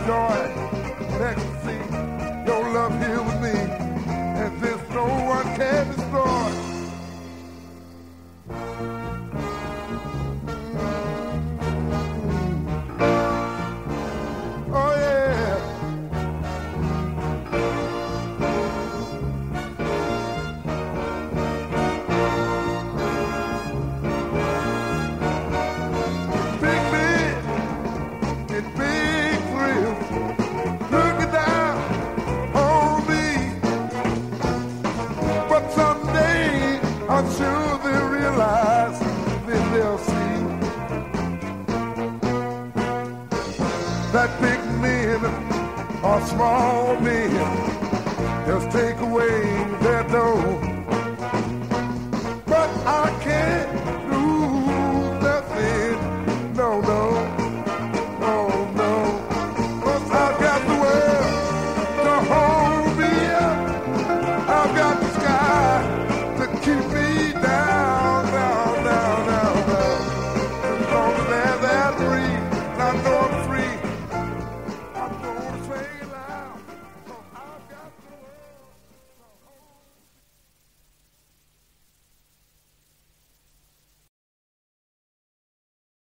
joy and ecstasy. Your love here with me, and this no one can destroy. Oh yeah. Big men and big thrills looking down on me, but someday I'm sure they'll realize, then they'll see that big men are small men. Just take away their dough, but I can't